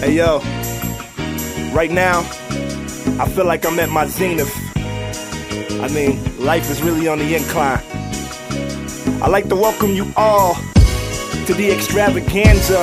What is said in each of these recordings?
Hey yo, right now, I feel like I'm at my zenith. I mean, life is really on the incline. I'd like to welcome you all to the extravaganza.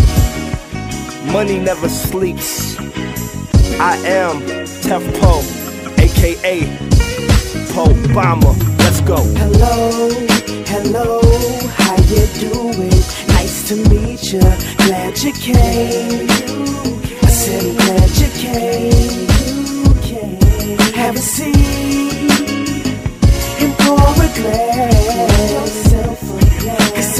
Money never sleeps. I am Tef Poe, aka Poe Obama. Let's go. Hello, hello, how you doing? Nice to meet you. Glad you came. I said I'm glad you came. Have a seat and pour a glass. 'Cause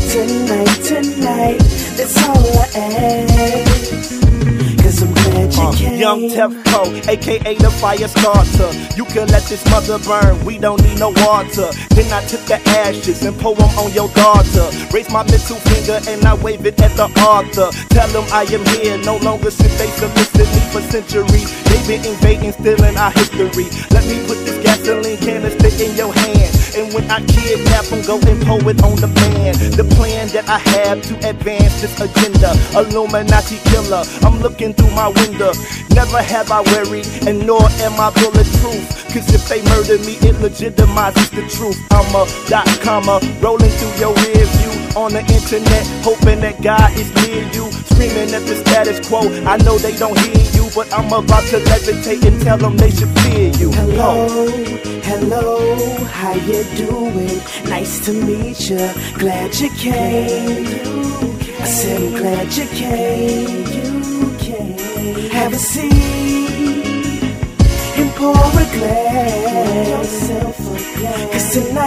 tonight, that's all I ask. 'Cause I'm glad you came. Young Tef Poe, aka the fire starter. You can let this mother burn, we don't need no water. Then I took the ashes and pour them on your daughter. Raise my middle finger and I wave it at the altar. Tell them I am here, no longer since they solicit me for centuries. They've been invading, stealing our history. Let me put this gasoline canister in your hand. And when I kidnap them, go and pour it on the man. The plan that I have to advance this agenda, Illuminati killer, I'm looking through my window. Never have I worried, and nor am I bulletproof. 'Cause if they murder me, it legitimizes the truth. I'm a .comma, rolling through your rear view on the internet, hoping that God is near you. Screaming at the status quo, I know they don't hear you, but I'm about to levitate and tell them they should fear you. Hello, hello, how you doing? Nice to meet you. Glad you came. I said I'm glad you came. Have a seat and pour a glass. 'Cause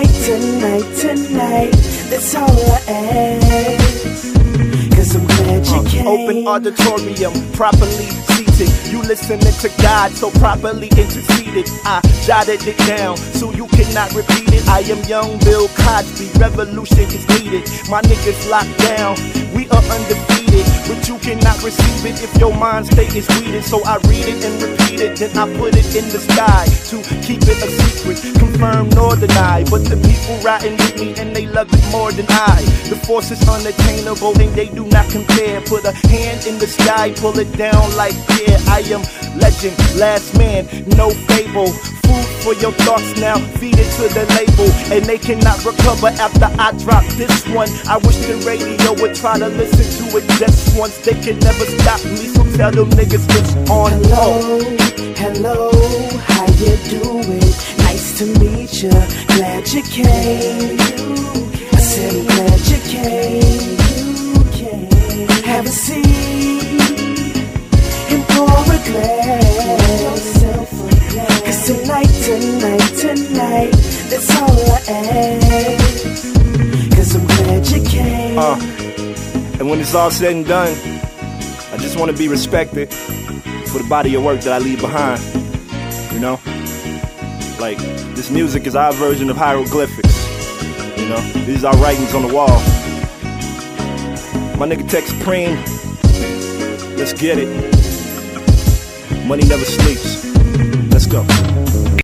tonight, that's all I ask. 'Cause I'm glad you came. Open auditorium, properly seated. You listening to God, so properly interceded. I jotted it down, so you cannot repeat it. I am young Bill Cosby, revolution is needed. My niggas locked down, we are undefeated. But you cannot receive it if your mind state is weeded. So I read it and repeat it, then I put it in the sky to keep it a secret, confirm nor deny. But the people riding with me and they love it more than I. The force is unattainable and they do not compare. Put a hand in the sky, pull it down like yeah, I am legend, last man, no fable. Food for your thoughts now, feed it to the label. And they cannot recover after I drop this one. I wish the radio would try to listen to it just once. They can never stop me, so tell them niggas it's on. Hello, hello, how you doing? Nice to meet you. Glad you came. I said I'm glad you came. Have a seat and pour a glass. 'Cause tonight, that's all I ask. 'Cause I'm glad you came. And when it's all said and done, I just want to be respected for the body of work that I leave behind. You know? Like, this music is our version of hieroglyphics. You know? These are our writings on the wall. My nigga Tech Supreme, let's get it. Money never sleeps. Let's go.